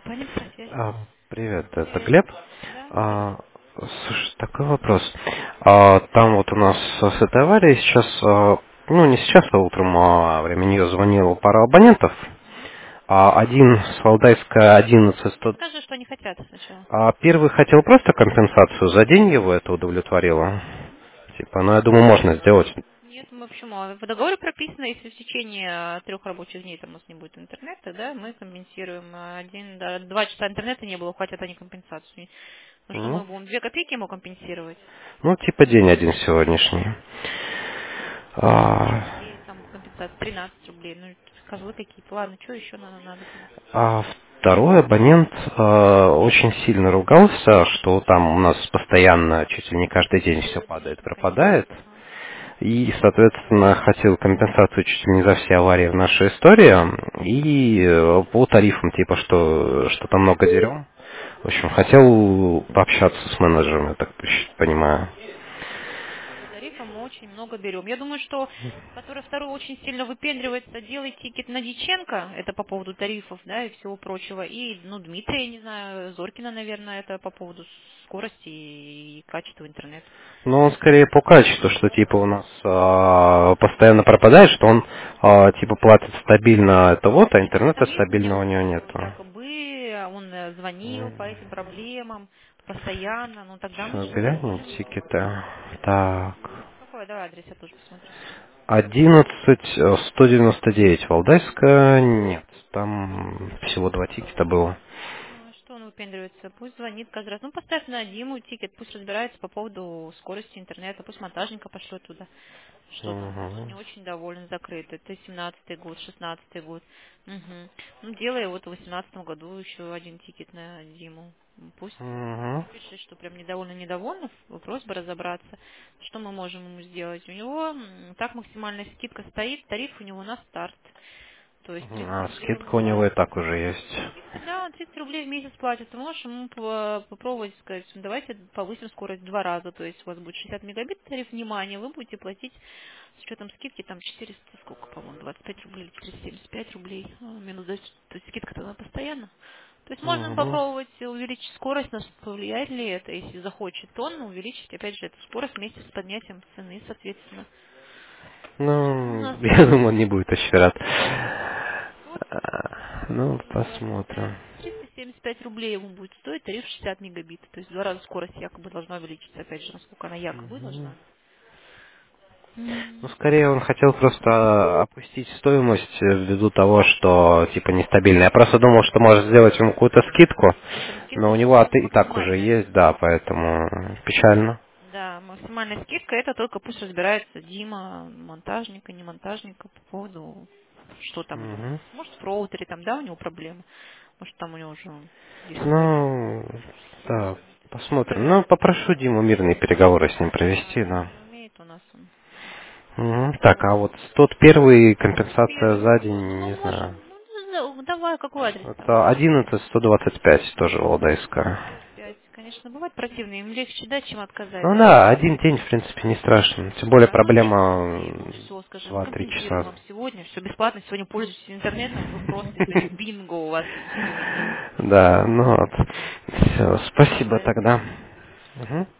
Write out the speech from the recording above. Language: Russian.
Ваня, на связи. А, Привет, это Глеб. Да, А, здравствуйте. Слушай, такой вопрос. Там вот у нас с этой аварией сейчас, ну не сейчас, а утром время нее звонила пара абонентов. Один с Валдайска 11 100. Скажи, что они хотят сначала. Первый хотел просто компенсацию за день, его это удовлетворило. Типа, ну я думаю, можно сделать. Нет, мы почему? В договоре прописано, если в течение 3 рабочих дней там у нас не будет интернета, да, мы компенсируем 2 часа интернета не было, хватит они компенсацию. Ну что, Ну, мы будем 2 копейки ему компенсировать? ну, типа день один сегодняшний. День А, рублей, там компенсация 13 рублей. Ну, козлы какие-то. Ладно, что еще надо там? А второй абонент очень сильно ругался, что там у нас постоянно, чуть ли не каждый день все падает, Сердечник, конечно. пропадает. Ага. И, соответственно, хотел компенсацию чуть ли не за все аварии в нашей истории. И по тарифам, типа, что там много дерем. В общем, хотел пообщаться с менеджером, я так понимаю. По тарифам мы очень много берем. Я думаю, что который второй очень сильно выпендривается, делай тикет на Дьяченко, это по поводу тарифов, да, и всего прочего. И, ну, Дмитрия, не знаю, Зоркина, наверное, это по поводу скорости и качества интернета. Но он скорее по качеству, что типа у нас постоянно пропадает, что он типа платит стабильно это вот, а Нет, нет, интернета там есть у стабильного у него него нету. якобы, он звонил по этим проблемам постоянно, ну тогда мы Сейчас же глянем можем ему... тикеты. Так. Какой, давай адрес, я тоже посмотрю. 11199 Валдайска нет. Там всего два тикета было. Ну, а что он выпендривается? Пусть звонит каждый раз. Ну, поставь на Диму тикет, пусть разбирается по поводу скорости интернета, пусть монтажника пошлет туда. Что там? Он Мгм. не очень доволен, закрыт. Это 17-й год, 16-й год. Угу. Ну, делай вот в 18-м году еще один тикет на Диму. Пусть Мгм. напишет, что прям недовольна, просьба разобраться, что мы можем ему сделать. У него так максимальная скидка стоит, тариф у него на старт. То есть 30 рублей он Скидка у него и платит. так уже есть. 30, да, 30 рублей в месяц платит. Ты можешь ему попробовать сказать, «Ну, давайте повысим скорость в 2 раза. То есть у вас будет 60 мегабит тариф, внимание, вы будете платить с учетом скидки там 400, сколько, по-моему, 25 рублей или 475 рублей. Минус 10, то есть скидка-то она постоянно. То есть можно Мгм. попробовать увеличить скорость, но повлияет ли это, если захочет он, увеличить, опять же, эту скорость вместе с поднятием цены, соответственно. У Ну, нас я думаю, он не будет очень рад. вот Ну, 25, посмотрим. 375 рублей ему будет стоить тариф 60 мегабит. То есть в 2 раза скорость якобы должна увеличиться. Опять же, насколько она якобы Мгм. должна. Ну, скорее он хотел просто опустить стоимость ввиду того, что, типа, нестабильно. Я просто думал, что может сделать ему какую-то скидку, Нет, там скидка но у у него него и так уже максимальная. есть, да, поэтому печально. Да, максимальная скидка это только пусть разбирается Дима, монтажника, не монтажника, по поводу, что там у него. Мгм. Может, в роутере там, да, у него проблемы. Может, там у него уже есть свои Ну, да, моменты. посмотрим. Ну, попрошу Диму мирные переговоры с ним Да, провести, да, да. не умеет у нас он. Мгм. Так, а вот тот первый компенсация Первый за вопрос. день, Ну, не мы знаю. можем, ну, давай, какой адрес там? Это 11125 тоже Валдайская. 25. Конечно, бывает противно. Им легче дать, чем отказать, Ну да? да, один день, в принципе, не страшно. Тем более Да, ну 10 проблема рублей. Ну все, скажем, 2-3 компенсируем часа. вам сегодня. Все бесплатно. Сегодня пользуетесь интернетом. Вы просто теперь бинго у вас сегодня. Да, ну вот. Все, спасибо Давай. тогда. Мгм.